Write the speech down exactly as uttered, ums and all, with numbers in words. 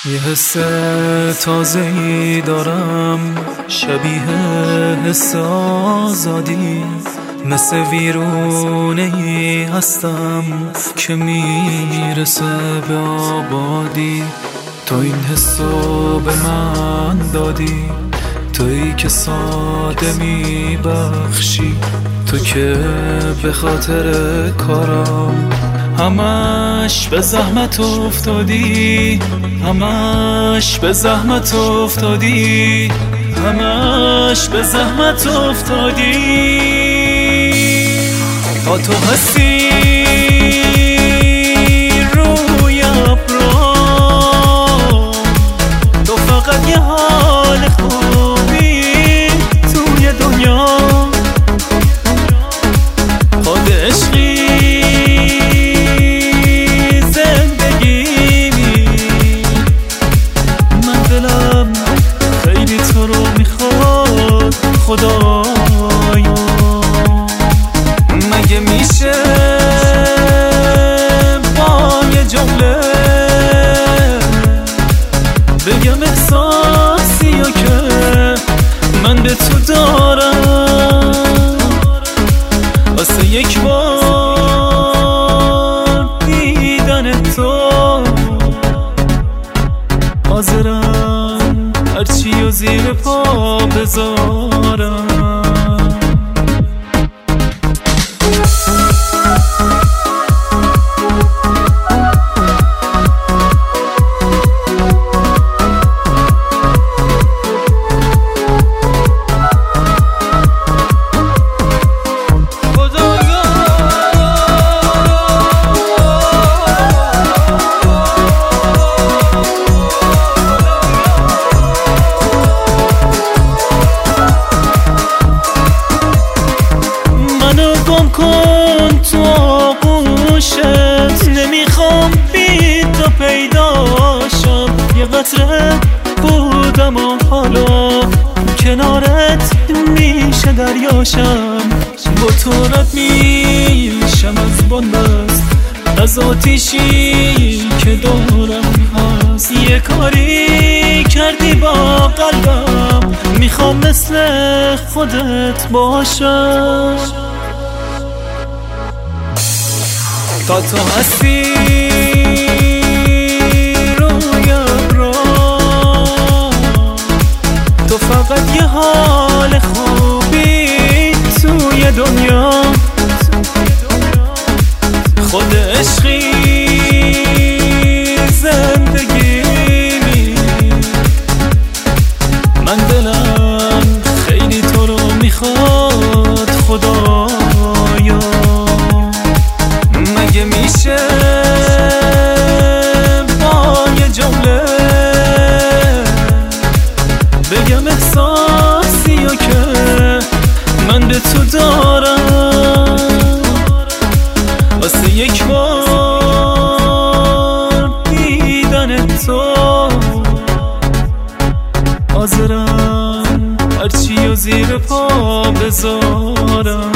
یه حس تازه‌ای دارم، شبیه حس آزادی، مثل ویرونه‌ای هستم که میرسه به آبادی. تو این حسو به من دادی، تویی که ساده میبخشی، تو که به خاطر کارم همش به زحمت افتادی، همش به زحمت افتادی، همش به زحمت افتادی. تا تو هستی روی ابرام، تو فقط یه حال خوبی توی دنیا، خود عشقی زندگیمی. من دلم خیلی تو رو میخواد خدایا، مگه میشه با یه جمله بگم احساسیو که من به تو دارم؟ واسه یک بار دیدن تو حاضرم هرچی و زیر پا بذارم. کن تو آغوشت، نمیخوام بی تو پیداشم. یه قطره بودم و حالا کنارت میشه دریاشم. با تو رد میشم از بندست، از آتیشی که دارم هست. یه کاری کردی با قلبم، میخوام مثل خودت باشم. تا تو هستی روی ابرام، تو فقط یه حال خوبی توی دنیا، خود عشقی زندگیمی. من دلم خیلی تو رو میخواد خدایا، مگه میشه با یه جمله بگم احساسیو که من به تو دارم؟ واسه یک بار دیدن تو حاضرم هرچی و زیر پا بذارم.